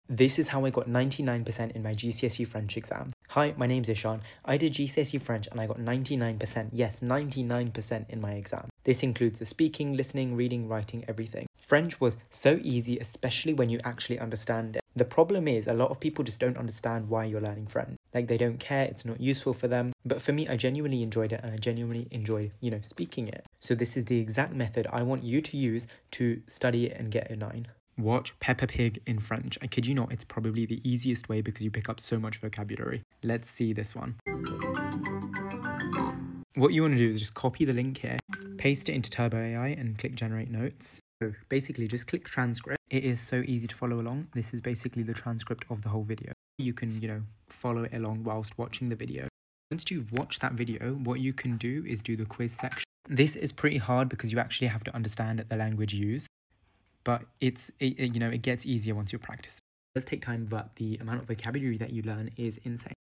This is how I got 99% in my GCSE French exam. Hi, my name's Ishan. I did GCSE French and I got 99%, yes, 99% in my exam. This includes the speaking, listening, reading, writing, everything. French was so easy, especially when you actually understand it. The problem is a lot of people just don't understand why you're learning French. Like they don't care, it's not useful for them. But for me, I genuinely enjoyed it and I genuinely enjoy, speaking it. So this is the exact method I want you to use to study it and get a 9. Watch Peppa Pig in French. I kid you not, it's probably the easiest way because you pick up so much vocabulary. Let's see this one. What you want to do is just copy the link here, paste it into Turbo AI and click Generate Notes. So basically just click transcript. It is so easy to follow along. This is basically the transcript of the whole video. You can, follow it along whilst watching the video. Once you watch that video, what you can do is do the quiz section. This is pretty hard because you actually have to understand the language used, but it gets easier once you practice. It does take time, but the amount of vocabulary that you learn is insane.